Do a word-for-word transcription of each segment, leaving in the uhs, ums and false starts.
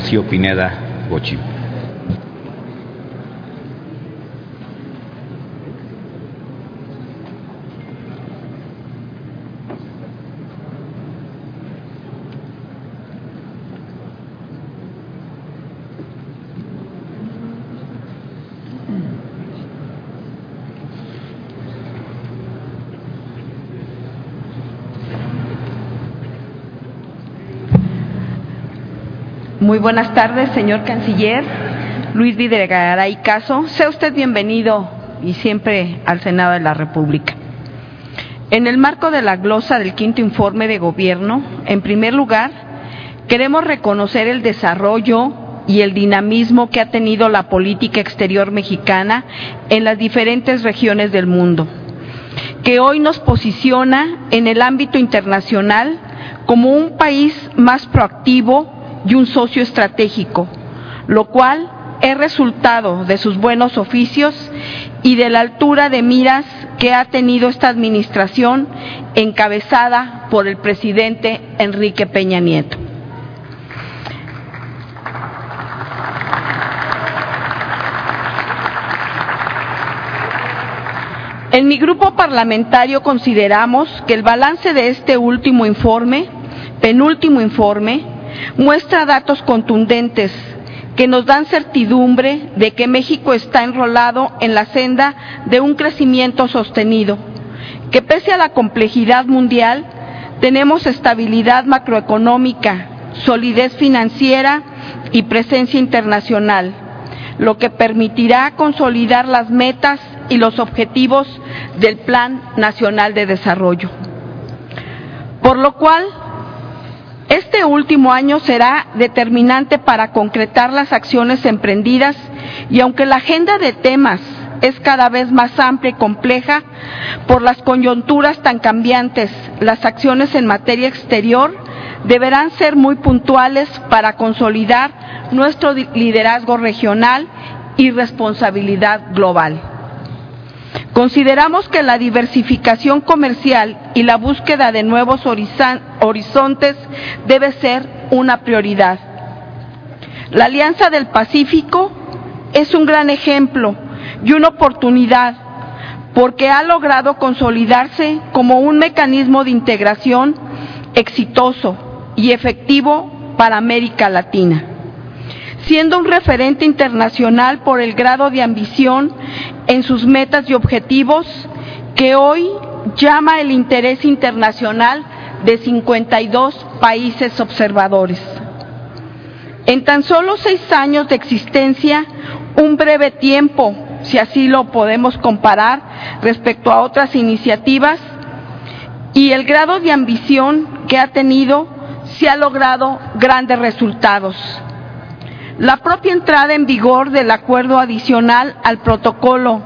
Rocío Pineda Bochim. Muy buenas tardes, señor canciller Luis Videgaray Caso. Sea usted bienvenido y siempre al Senado de la República. En el marco de la glosa del quinto informe de gobierno, en primer lugar, queremos reconocer el desarrollo y el dinamismo que ha tenido la política exterior mexicana en las diferentes regiones del mundo, que hoy nos posiciona en el ámbito internacional como un país más proactivo y un socio estratégico, lo cual es resultado de sus buenos oficios y de la altura de miras que ha tenido esta administración encabezada por el presidente Enrique Peña Nieto. En mi grupo parlamentario consideramos que el balance de este último informe, penúltimo informe, muestra datos contundentes que nos dan certidumbre de que México está enrolado en la senda de un crecimiento sostenido, que pese a la complejidad mundial, tenemos estabilidad macroeconómica, solidez financiera y presencia internacional, lo que permitirá consolidar las metas y los objetivos del Plan Nacional de Desarrollo. Por lo cual, este último año será determinante para concretar las acciones emprendidas y aunque la agenda de temas es cada vez más amplia y compleja por las coyunturas tan cambiantes, las acciones en materia exterior deberán ser muy puntuales para consolidar nuestro liderazgo regional y responsabilidad global. Consideramos que la diversificación comercial y la búsqueda de nuevos horizontes debe ser una prioridad. La Alianza del Pacífico es un gran ejemplo y una oportunidad porque ha logrado consolidarse como un mecanismo de integración exitoso y efectivo para América Latina, siendo un referente internacional por el grado de ambición en sus metas y objetivos que hoy llama el interés internacional de cincuenta y dos países observadores. En tan solo seis años de existencia, un breve tiempo, si así lo podemos comparar respecto a otras iniciativas, y el grado de ambición que ha tenido, se ha logrado grandes resultados. La propia entrada en vigor del acuerdo adicional al protocolo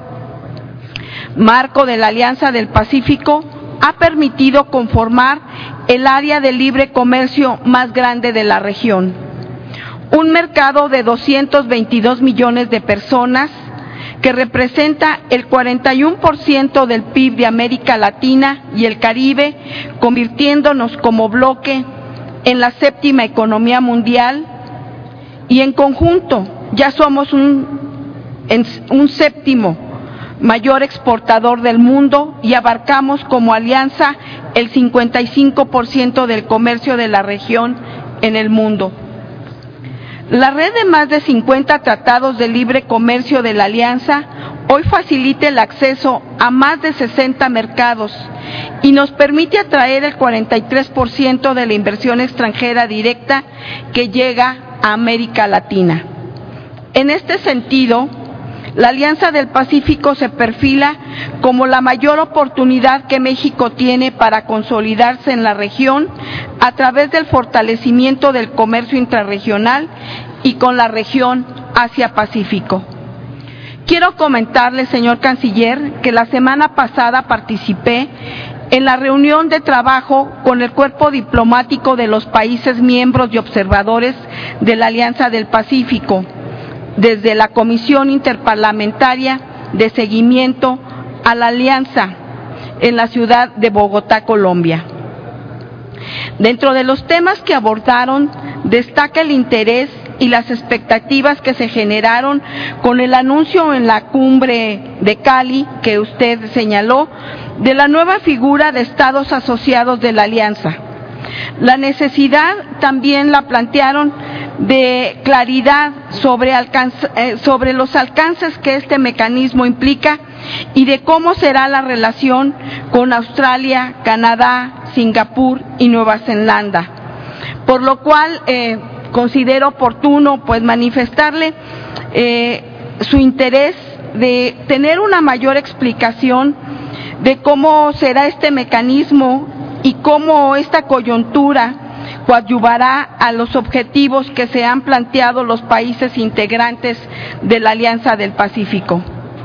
marco de la Alianza del Pacífico ha permitido conformar el área de libre comercio más grande de la región, un mercado de doscientos veintidós millones de personas que representa el cuarenta y uno por ciento del P I B de América Latina y el Caribe, convirtiéndonos como bloque en la séptima economía mundial. Y en conjunto ya somos un, un séptimo mayor exportador del mundo y abarcamos como alianza el cincuenta y cinco por ciento del comercio de la región en el mundo. La red de más de cincuenta tratados de libre comercio de la alianza hoy facilita el acceso a más de sesenta mercados y nos permite atraer el cuarenta y tres por ciento de la inversión extranjera directa que llega a América Latina. En este sentido, la Alianza del Pacífico se perfila como la mayor oportunidad que México tiene para consolidarse en la región a través del fortalecimiento del comercio intrarregional y con la región Asia-Pacífico. Quiero comentarle, señor canciller, que la semana pasada participé en la reunión de trabajo con el cuerpo diplomático de los países miembros y observadores de la Alianza del Pacífico, desde la Comisión Interparlamentaria de Seguimiento a la Alianza en la ciudad de Bogotá, Colombia. Dentro de los temas que abordaron, destaca el interés y las expectativas que se generaron con el anuncio en la cumbre de Cali que usted señaló de la nueva figura de estados asociados de la alianza. La necesidad también la plantearon de claridad sobre, alcance, eh, sobre los alcances que este mecanismo implica y de cómo será la relación con Australia, Canadá, Singapur y Nueva Zelanda. Por lo cual eh, considero oportuno pues manifestarle eh, su interés de tener una mayor explicación de cómo será este mecanismo y cómo esta coyuntura coadyuvará a los objetivos que se han planteado los países integrantes de la Alianza del Pacífico.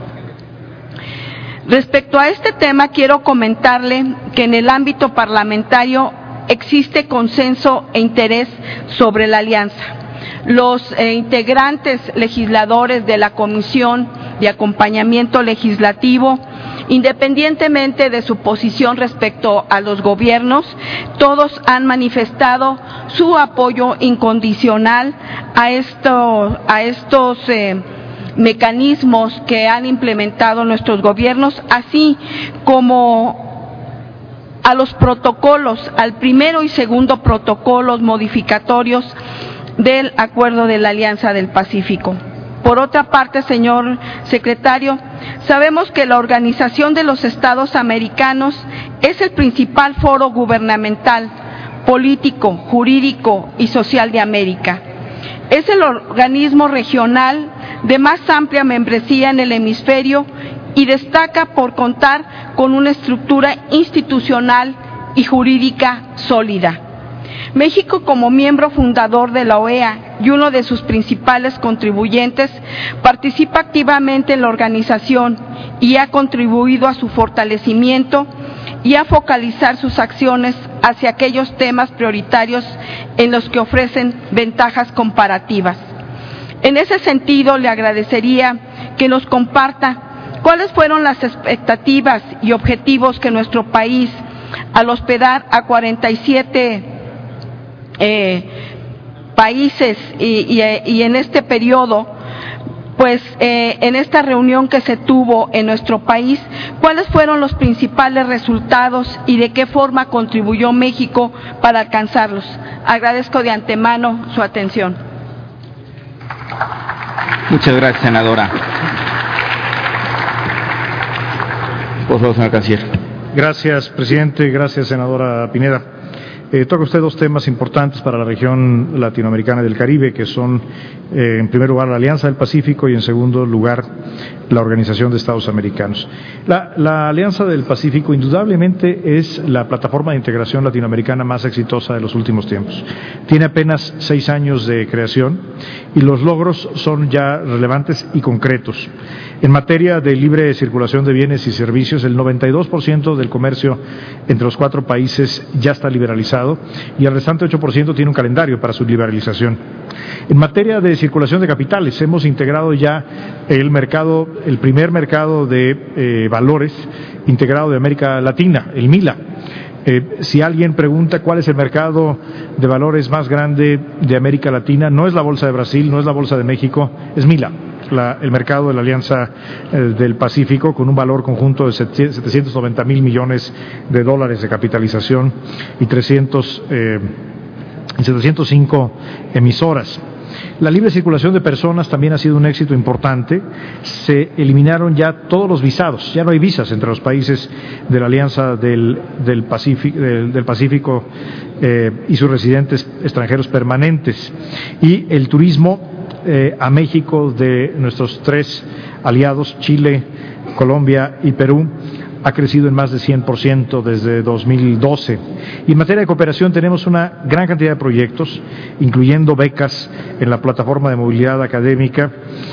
Respecto a este tema, quiero comentarle que en el ámbito parlamentario existe consenso e interés sobre la alianza. Los eh, integrantes legisladores de la Comisión de Acompañamiento Legislativo, independientemente de su posición respecto a los gobiernos, todos han manifestado su apoyo incondicional a, esto, a estos eh, mecanismos que han implementado nuestros gobiernos, así como a los protocolos, al primero y segundo protocolos modificatorios del Acuerdo de la Alianza del Pacífico. Por otra parte, señor secretario, sabemos que la Organización de los Estados Americanos es el principal foro gubernamental, político, jurídico y social de América. Es el organismo regional de más amplia membresía en el hemisferio y destaca por contar con una estructura institucional y jurídica sólida. México, como miembro fundador de la O E A y uno de sus principales contribuyentes, participa activamente en la organización y ha contribuido a su fortalecimiento y a focalizar sus acciones hacia aquellos temas prioritarios en los que ofrecen ventajas comparativas. En ese sentido, le agradecería que nos comparta cuáles fueron las expectativas y objetivos que nuestro país, al hospedar a cuarenta y siete Eh, países y, y, y en este periodo, pues eh, en esta reunión que se tuvo en nuestro país, ¿cuáles fueron los principales resultados y de qué forma contribuyó México para alcanzarlos? Agradezco de antemano su atención. Muchas gracias, senadora. Por favor, señor canciller. Gracias, presidente. Gracias, senadora Pineda. Eh, toca usted dos temas importantes para la región latinoamericana y del Caribe, que son, eh, en primer lugar, la Alianza del Pacífico y, en segundo lugar, la Organización de Estados Americanos. La, la Alianza del Pacífico, indudablemente, es la plataforma de integración latinoamericana más exitosa de los últimos tiempos. Tiene apenas seis años de creación y los logros son ya relevantes y concretos. En materia de libre circulación de bienes y servicios, el noventa y dos por ciento del comercio entre los cuatro países ya está liberalizado y el restante ocho por ciento tiene un calendario para su liberalización. En materia de circulación de capitales, hemos integrado ya el mercado, el primer mercado de eh, valores integrado de América Latina, el MILA. Eh, si alguien pregunta cuál es el mercado de valores más grande de América Latina, no es la Bolsa de Brasil, no es la Bolsa de México, es MILA. La, el mercado de la Alianza eh, del Pacífico, con un valor conjunto de setecientos noventa mil millones de dólares de capitalización y trescientos, eh, setecientos cinco emisoras. La libre circulación de personas también ha sido un éxito importante. Se eliminaron ya todos los visados, ya no hay visas entre los países de la Alianza del, del Pacífico, del, del Pacífico eh, y sus residentes extranjeros permanentes. Y el turismo Eh, a México de nuestros tres aliados, Chile, Colombia y Perú, ha crecido en más de cien por ciento desde dos mil doce. Y en materia de cooperación tenemos una gran cantidad de proyectos, incluyendo becas en la plataforma de movilidad académica.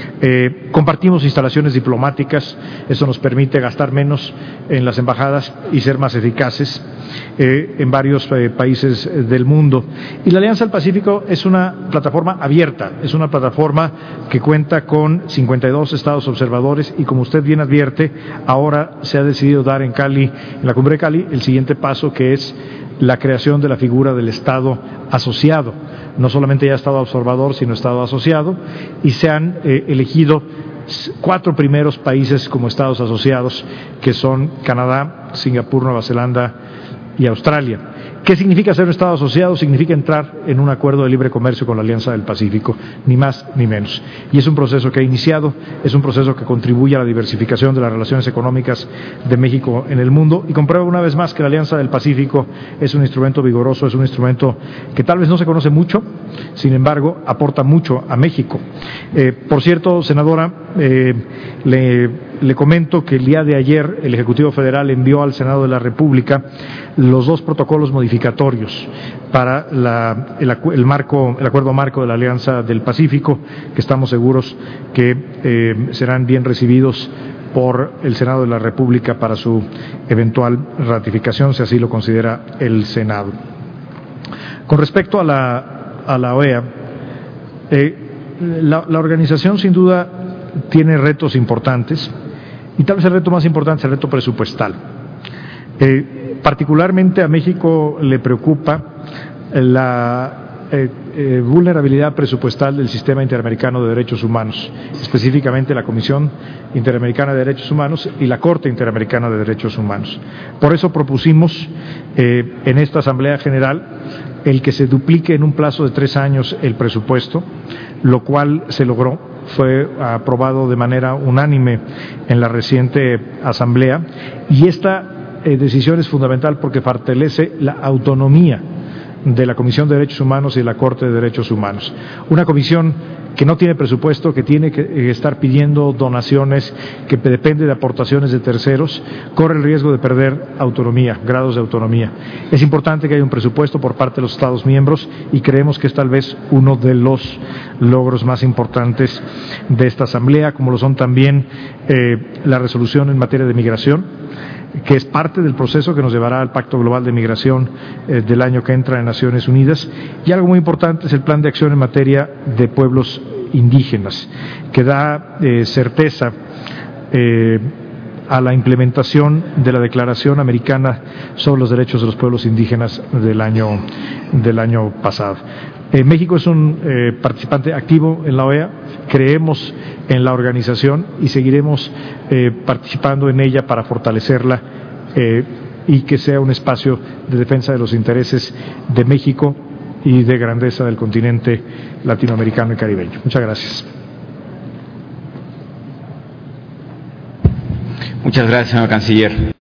Eh, compartimos instalaciones diplomáticas, eso nos permite gastar menos en las embajadas y ser más eficaces eh, en varios eh, países del mundo. Y la Alianza del Pacífico es una plataforma abierta, es una plataforma que cuenta con cincuenta y dos estados observadores y, como usted bien advierte, ahora se ha decidido podido dar en Cali, en la Cumbre de Cali, el siguiente paso, que es la creación de la figura del Estado asociado. No solamente ya Estado observador, sino Estado asociado, y se han eh, elegido cuatro primeros países como Estados asociados, que son Canadá, Singapur, Nueva Zelanda y Australia. ¿Qué significa ser un Estado asociado? Significa entrar en un acuerdo de libre comercio con la Alianza del Pacífico, ni más ni menos. Y es un proceso que ha iniciado, es un proceso que contribuye a la diversificación de las relaciones económicas de México en el mundo y comprueba una vez más que la Alianza del Pacífico es un instrumento vigoroso, es un instrumento que tal vez no se conoce mucho, sin embargo, aporta mucho a México. Eh, por cierto, senadora, eh, le, le comento que el día de ayer el Ejecutivo Federal envió al Senado de la República los dos protocolos modificatorios para la, el, el, marco, el acuerdo marco de la Alianza del Pacífico, que estamos seguros que eh, serán bien recibidos por el Senado de la República para su eventual ratificación, si así lo considera el Senado. Con respecto a la, a la O E A, eh, la, la organización sin duda tiene retos importantes, y tal vez el reto más importante es el reto presupuestal. Eh, Particularmente a México le preocupa la eh, eh, vulnerabilidad presupuestal del Sistema Interamericano de Derechos Humanos, específicamente la Comisión Interamericana de Derechos Humanos y la Corte Interamericana de Derechos Humanos. Por eso propusimos eh, en esta Asamblea General el que se duplique en un plazo de tres años el presupuesto, lo cual se logró. Fue aprobado de manera unánime en la reciente Asamblea, y esta Eh, decisión es fundamental porque fortalece la autonomía de la Comisión de Derechos Humanos y de la Corte de Derechos Humanos. Una comisión que no tiene presupuesto, que tiene que estar pidiendo donaciones, que depende de aportaciones de terceros, corre el riesgo de perder autonomía, grados de autonomía. Es importante que haya un presupuesto por parte de los Estados miembros y creemos que es tal vez uno de los logros más importantes de esta Asamblea, como lo son también eh, la resolución en materia de migración, que es parte del proceso que nos llevará al Pacto Global de Migración eh, del año que entra en Naciones Unidas, y algo muy importante es el Plan de Acción en materia de pueblos indígenas, que da eh, certeza eh, a la implementación de la Declaración Americana sobre los Derechos de los Pueblos Indígenas del año, del año pasado. Eh, México es un eh, participante activo en la O E A, creemos en la organización y seguiremos eh, participando en ella para fortalecerla eh, y que sea un espacio de defensa de los intereses de México y de grandeza del continente latinoamericano y caribeño. Muchas gracias. Muchas gracias, señor canciller.